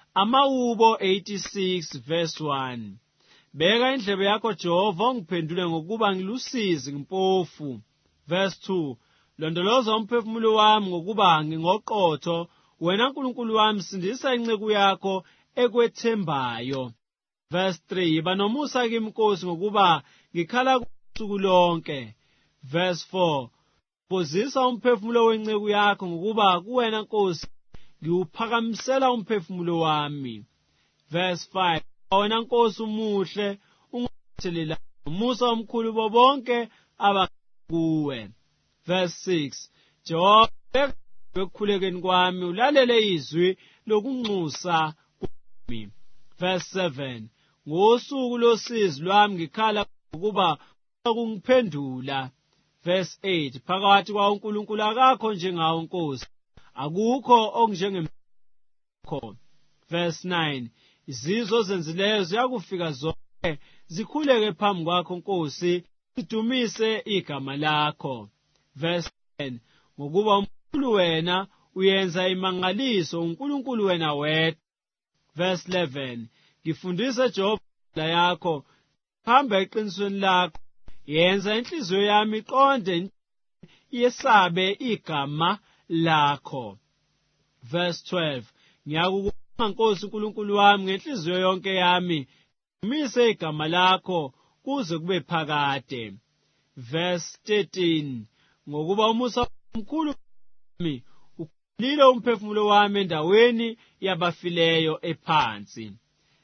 Amawubo 86 verse 1. Beka indlebe yakho Jehova ungiphendule ngokuba ngilusizi ngimpofu. Verse 2. Londoloza umphefumulo wami ngokuba ngingoqotho, wena Nkulunkulu wami sindisa inceku yakho ekwethembayo. Verse 3. Yiba nomusa kimi Nkosi ngokuba ngikhala usuku lonke. Verse 4. Phozisa umphefumulo wenceku yakho ngokuba kuwena Nkosi ngiwuphakamisela umphefumulo wami. Verse 5. Wena Nkosi umuhle ungithelela umusa omkhulu bo bonke abakuwe. Verse 6. Jehova ekukhulekeni kwami ulalele izwi lokunxusa kwami. Verse 7. Ngosuku losizi lwami ngikhala ukuba ukungiphendula. Verse 8. Phakathi kwa uNkulunkulu akakho njengawe Nkosi, akukho okunjengemkho. Verse 9. Izizwe zenzileyo ziyakufika zonke zikhuleke phambi kwakho Nkosi, zidumise igama lakho. Verse 10. Ngokuba uNkulunkulu wena uyenza imangaliso, uNkulunkulu wena wedwa. Verse 11. Ngifundise Jehova indlela yakho, hamba eqinisweni lakho, yenza inhliziyo yami iqonde yesabe igama lakho. Verse 12. Ngiyakubonga Nkosi uNkulunkulu wami ngenhliziyo yonke yami, ngimise igama lakho kuze kube phakade. Verse 13. Ngokuba umusa omkhulu wami ukhulile umphefumulo wami endaweni yabafileyo ephansi.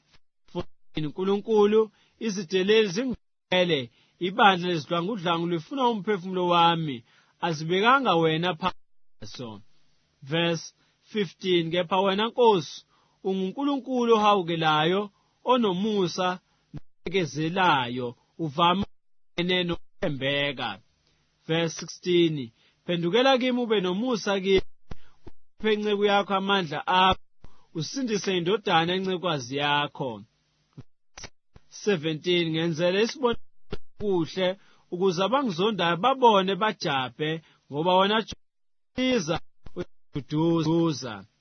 Nkulunkulu, izideleli zingivele, ibandla lezidlwangudlwangu lifuna umphefumulo wami, azibekanga wena phansi. Verse 15. Kepha wena Nkosi unguNkulunkulu ohawukelayo, onomusa nobekezelayo, uvama nokuthembeka. Verse 16. Phendukela kimi ube nomusa kimi, uphe inceku yakho amandla akho, usindise indodana encekukazi yakho. 17. Ngenzele isibonelo kuhle ukuze abangizondayo babone bajabhe, ngoba wena Jehova ududuza.